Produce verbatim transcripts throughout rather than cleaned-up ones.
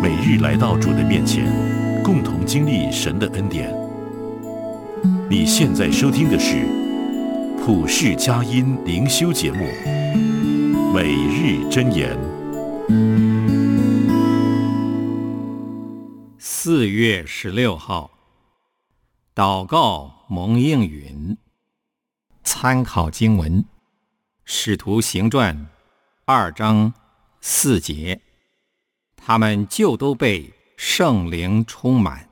每日来到主的面前，共同经历神的恩典。你现在收听的是普世佳音灵修节目《每日箴言》。 四月十六号，祷告蒙应允。参考经文：使徒行传二章四节，他们就都被圣灵充满。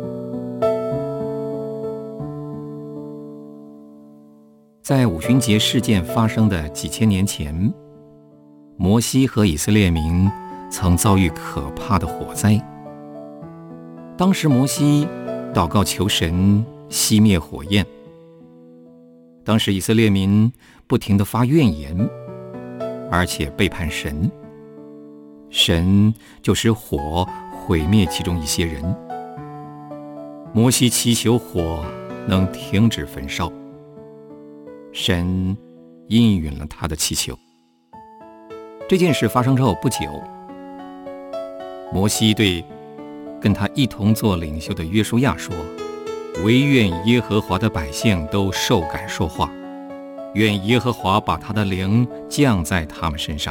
在五旬节事件发生的几千年前，摩西和以色列民曾遭遇可怕的火灾。当时摩西祷告求神熄灭火焰，当时以色列民不停地发怨言，而且背叛神，神就使火毁灭其中一些人。摩西祈求火能停止焚烧，神应允了他的祈求。这件事发生之后不久，摩西对跟他一同做领袖的约书亚说：惟愿耶和华的百姓都受感说话，愿耶和华把他的灵降在他们身上。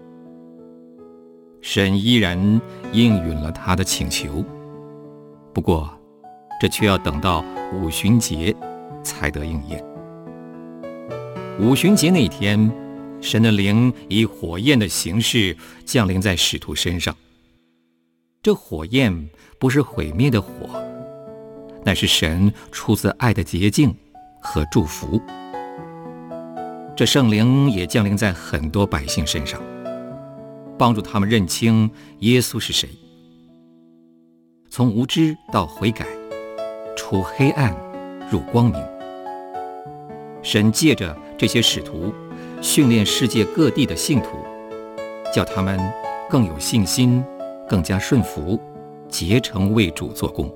神依然应允了他的请求，不过这却要等到五旬节才得应验。五旬节那天，神的灵以火焰的形式降临在使徒身上。这火焰不是毁灭的火，乃是神出自爱的洁净和祝福。这圣灵也降临在很多百姓身上，帮助他们认清耶稣是谁，从无知到悔改，出黑暗入光明。神借着这些使徒训练世界各地的信徒，叫他们更有信心，更加顺服，竭诚为主做工。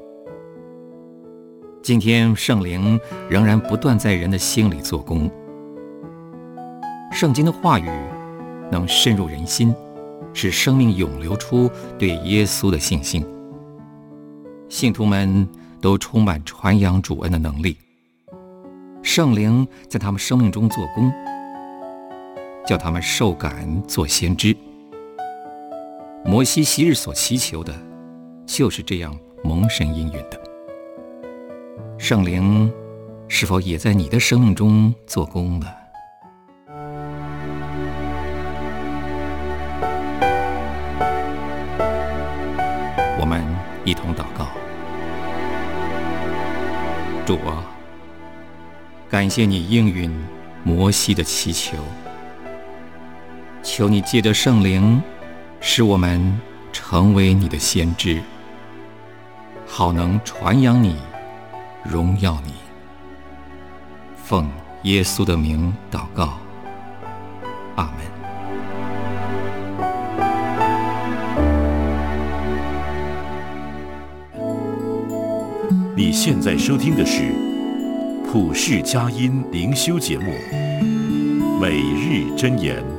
今天圣灵仍然不断在人的心里做工，圣经的话语能深入人心，使生命涌流出对耶稣的信心。信徒们都充满传扬主恩的能力，圣灵在他们生命中做工，叫他们受感做先知。摩西昔日所祈求的，就是这样蒙神应允的。圣灵是否也在你的生命中做工呢？我们一同祷告。主啊，感谢你应允摩西的祈求，求你借着圣灵使我们成为你的先知，好能传扬你，荣耀你。奉耶稣的名祷告，阿们。 你现在收听的是普世佳音灵修节目《每日箴言》。